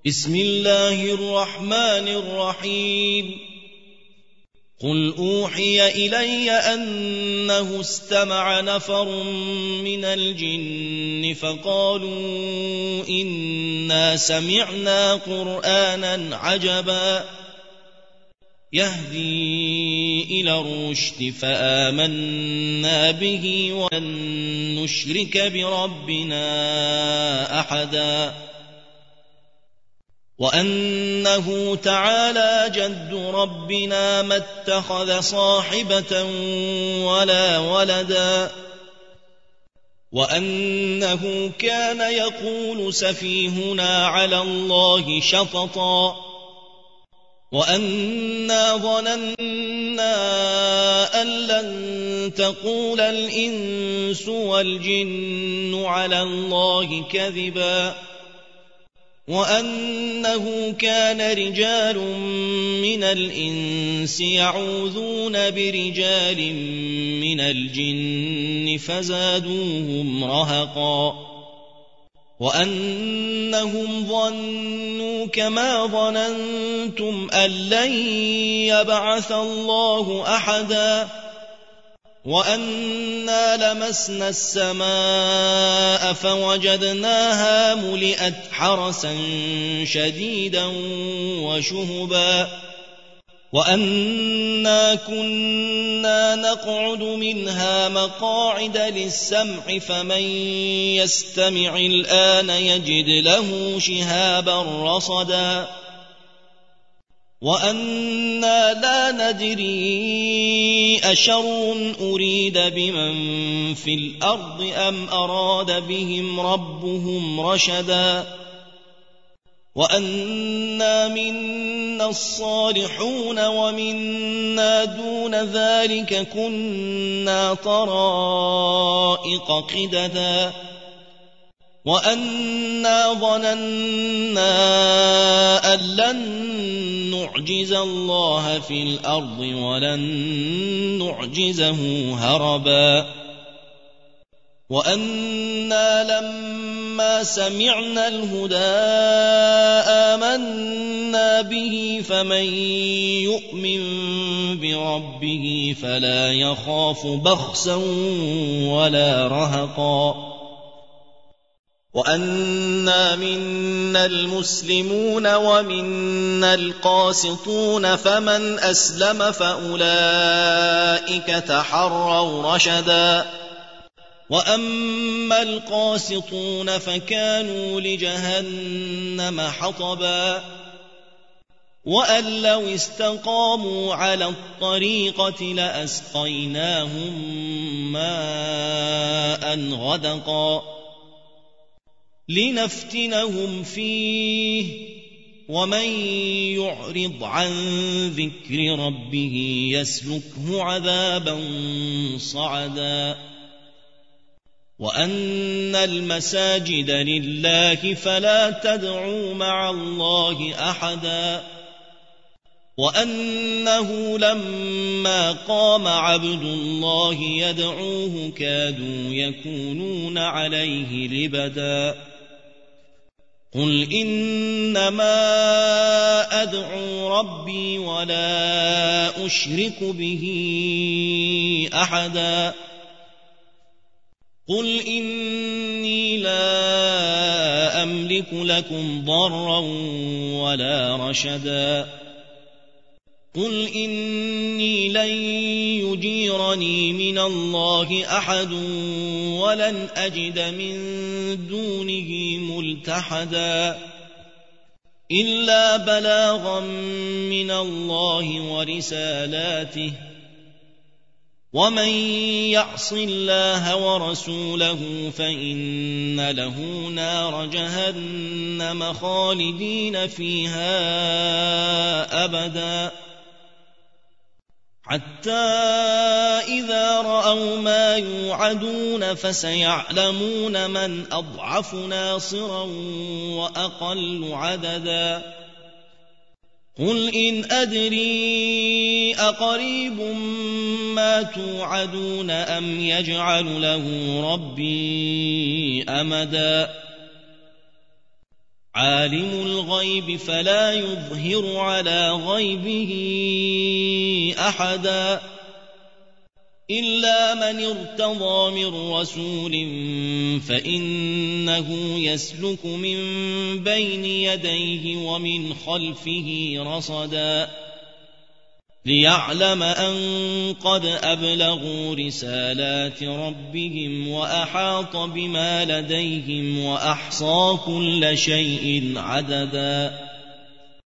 بسم الله الرحمن الرحيم قل أوحي إلي أنه استمع نفر من الجن فقالوا إنا سمعنا قرآنا عجبا يهدي إلى الرشد فآمنا به ولن نشرك بربنا أحدا وأنه تعالى جد ربنا ما اتخذ صاحبة ولا ولدا وأنه كان يقول سفيهنا على الله شططا وأنا ظننا أن لن تقول الإنس والجن على الله كذبا وأنه كان رجال من الإنس يعوذون برجال من الجن فزادوهم رهقا وأنهم ظنوا كما ظننتم أن لن يبعث الله أحدا وأنا لمسنا السماء فوجدناها ملئت حرسا شديدا وشهبا وأنا كنا نقعد منها مقاعد للسمع فمن يستمع الآن يجد له شهابا رصدا وأنا لا ندري أشر أريد بمن في الأرض أم أراد بهم ربهم رشدا وأنا منا الصالحون ومنا دون ذلك كنا طرائق قددا وأنا ظننا أن لن نعجز الله في الأرض ولن نعجزه هربا وأنا لما سمعنا الهدى آمنا به فمن يؤمن بربه فلا يخاف بخسا ولا رهقا وأنا منا المسلمون ومنا القاسطون فمن أسلم فأولئك تحروا رشدا وأما القاسطون فكانوا لجهنم حطبا وأن لو استقاموا على الطريقة لأسقيناهم ماء غدقا لنفتنهم فيه ومن يعرض عن ذكر ربه يسلكه عذابا صعدا وأن المساجد لله فلا تدعوا مع الله أحدا وأنه لما قام عبد الله يدعوه كادوا يكونون عليه لبدا قل إنما أدعو ربي ولا أشرك به أحدا قل إني لا أملك لكم ضرا ولا رشدا قل إني لن يجيرني من الله أحد ولن أجد من دونه ملتحدا إلا بلاغا من الله ورسالاته ومن يعص الله ورسوله فإن له نار جهنم خالدين فيها أبدا حتى إذا رأوا ما يوعدون فسيعلمون من أضعف ناصرا وأقل عددا قل إن أدري أقريب ما توعدون أم يجعل له ربي أمدا عالم الغيب فلا يظهر على غيبه أحدا إلا من ارتضى من رسول فإنه يسلك من بين يديه ومن خلفه رصدا ليعلم أن قد أبلغوا رسالات ربهم وأحاط بما لديهم وأحصى كل شيء عددا